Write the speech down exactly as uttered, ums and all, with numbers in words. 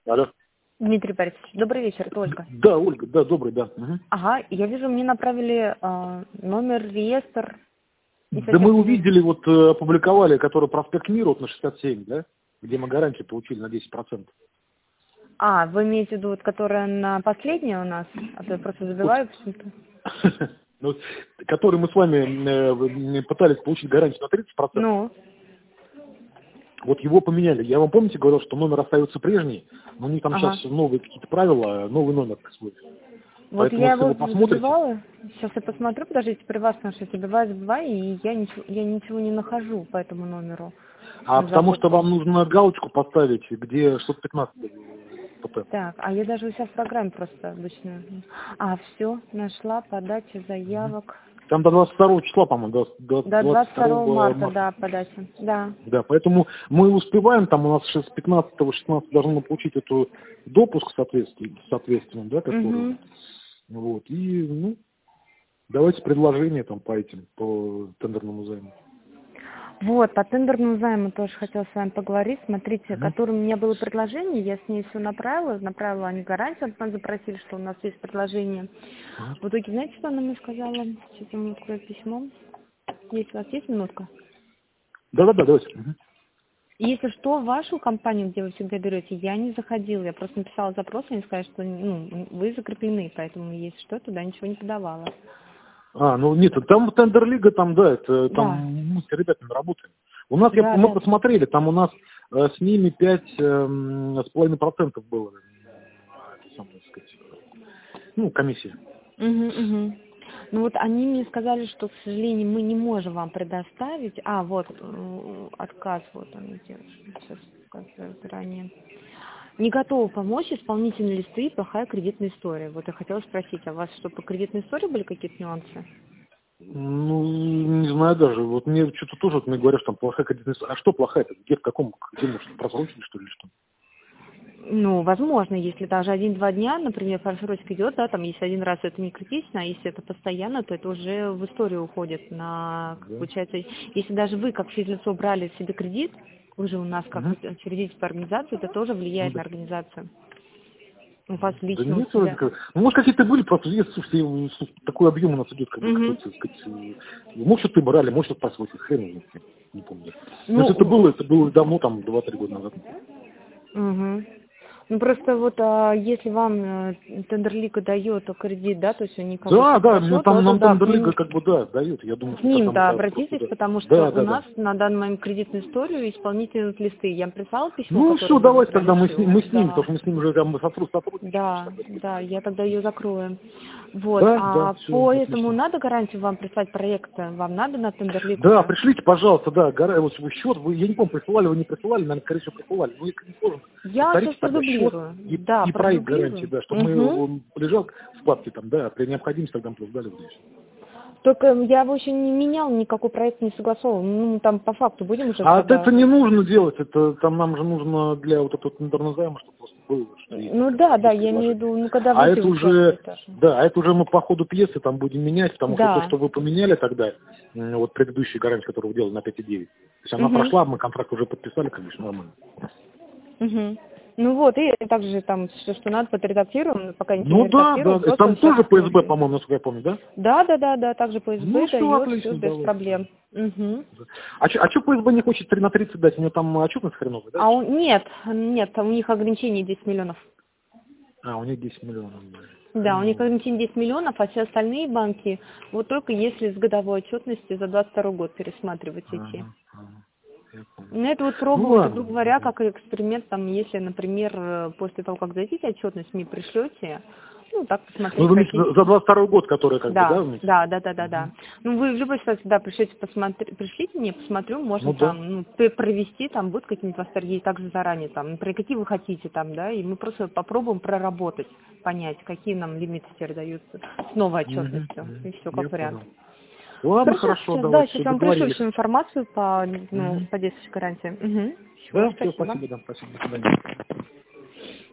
Алло. Дмитрий Борисович, добрый вечер, это Ольга. Да, Ольга, да, добрый, да. Угу. Ага, я вижу, мне направили э, номер, реестр. Не Да мы совсем увидели, вот э, опубликовали, который проспект Мира вот на шестьдесят семь, да, где мы гарантию получили на десять процентов. А, вы имеете в виду, вот, которая на последняя у нас? А то я просто забиваю почему-то. Ну, который мы с вами э, пытались получить гарантию на тридцать процентов. Ну, Вот его поменяли. Я вам, помните, говорил, что номер остается прежний, но у них там ага. сейчас новые какие-то правила, новый номер присвоили. Вот Поэтому, я если его вы посмотрите... забивала. Сейчас я посмотрю, подождите, при вас, потому что забиваю, забиваю, и я ничего, я ничего не нахожу по этому номеру. А на потому что закупку. вам нужно галочку поставить, где шестьсот пятнадцать pp. Так, а я даже у себя в программе просто обычно. А, все, нашла, подача заявок. Там до двадцать второго числа, по-моему, до, до До двадцать двадцать второго второго марта, марта. да, подача. Да. Да, поэтому мы успеваем, там у нас с пятнадцатого-шестнадцатого должны мы получить эту допуск соответственно, соответственно, да, который. Угу. Вот, и, ну, давайте предложение там по этим, по тендерному займу. Вот, по тендерному займу тоже хотела с вами поговорить. Смотрите, Угу. которое у меня было предложение, я с ней все направила, направила они гарантию, от нас запросили, что у нас есть предложение. Угу. В итоге, знаете, что она мне сказала? Сейчас я вам открою письмо. Если у вас есть минутка. Да-да-да, давайте. Угу. Если что, вашу компанию, где вы всегда берете, я не заходила. Я просто написала запрос, и они сказали, что ну, вы закреплены, поэтому если что, туда ничего не подавала. А, ну нет, там тендер-лига, там, да, это, там Да. мы с ребятами работаем. У нас, я, Да, мы да. посмотрели, там у нас э, с ними пять с половиной процентов было, э, это самое, так сказать, ну, комиссия. Угу, угу. Ну вот они мне сказали, что, к сожалению, мы не можем вам предоставить. А, вот, э, отказ, вот он идет. Сейчас скажу ранее. Не готовы помочь, исполнительные листы и плохая кредитная история. Вот я хотела спросить, а у вас что, по кредитной истории были какие-то нюансы? Ну, не знаю даже. Вот мне что-то тоже, вот мне говорят, что там плохая кредитная история. А что плохая-то? Где, в каком, где, может, просрочили, что ли, или что? Ну, возможно, если даже один-два дня, например, просрочка идет, да, там, если один раз это не критично, а если это постоянно, то это уже в историю уходит на, как Да. получается, если даже вы как физлицо брали себе кредит, вы же у нас как Угу. учредитель по организации, это тоже Ну, влияет да. на организацию. У вас Да лично у нет, вроде себя. как. Ну, может, какие-то были, просто есть, слушайте, э, такой объем у нас идет, как бы, Угу. кто-то, так сказать, э, может, что-то и брали, может, что-то по-своему, хрен его знает, не помню. Но если это Ну, было, это было давно, там, два-три года назад. угу. Ну просто вот а, если вам э, Тендерлига дает кредит, да, то есть они как бы Да, все да, мне хорошо, то там это нам да, к Тендерлига ним, как бы, да, дают. Я думаю, с что тогда мы ним-то так просто, обратитесь, да. потому что Да, у да, нас да. на данный момент кредитную историю исполнительные листы. Я вам прислала письмо, Ну, которое все, мы давайте тогда выбрали мы с, ним, еще. мы с ним, потому Да, что мы с ним уже там сотруд- сотрудничаем. да, да, я тогда ее закрою. Вот, Да, да, а все, по этому отлично. надо гарантию вам прислать проекта? Вам надо на Да, Тендерлигу-то? пришлите, пожалуйста, да, гора, вот вы счет, вы, я не помню, присылали вы, не присылали, наверное, скорее всего, присылали. Ну, если не сложно, Я повторите сейчас тогда счет продублирую. и, Да, и проект гарантии, продублирую. да, чтобы мы Угу. он лежал в вкладке там, да, при необходимости тогда мы просто дали вот здесь. Только я бы еще не менял, никакой проект не согласовывал. Ну, там по факту будем уже А вот это тогда. не нужно делать, это там нам же нужно для вот этого тендерного займа, чтобы просто было, что есть Ну такая, да, да, есть я имею в предложение. виду, ну когда А выйти это в уже, участие тоже. да, а это уже мы по ходу пьесы там будем менять, потому что то, Да. что вы поменяли тогда, м, вот предыдущая гарантия, которую вы делали на пять и девять, то есть она Угу. прошла, мы контракт уже подписали, конечно, нормально. Угу. Ну вот, и также там все, что надо, подредактируем, пока ничего Ну не да, редактирую, да, просто там сейчас... тоже P S B, по-моему, насколько я помню, да? Да, да, да, да, также по Ну, СБ все дает, все отлично, без давайте. проблем. Угу. А что а чё P S B не хочет три на тридцать дать? У него там отчетность хреновая, да? А у... нет, нет, у них ограничение десять миллионов. А, у них десять миллионов. Да, у них ограничение десять миллионов, а все остальные банки, вот только если с годовой отчетности за двадцать второй год пересматривать идти. Ага, ага, я понял. Ну, это вот Ну пробовать, ладно. грубо говоря, как эксперимент, там, если, например, э, после того, как дадите отчетность, мне пришлете, ну, так Ну, посмотреть, вы имеете какие... в виду за двадцать второй год, который как бы, да, Да, вы имеете в да, виду? да, да, да, да. Мгм. Ну, вы в любой ситуации, да, пришлите, посмотри, пришлите мне, посмотрю, можно Ну да. там, ну, п- провести, там, будут какие-нибудь у вас торги также заранее, там, например, какие вы хотите, там, да, и мы просто попробуем проработать, понять, какие нам лимиты теперь даются с новой Мгм, отчетностью, мгм. и все, Я как вариант. понял. Ладно, Хорошо, хорошо, сейчас, да, давайте, сейчас все, вам пришлю договорились. всю информацию по, ну, Мгм. по действующей гарантии. Угу. Все, Да, все, спасибо. спасибо, да, спасибо, до свидания.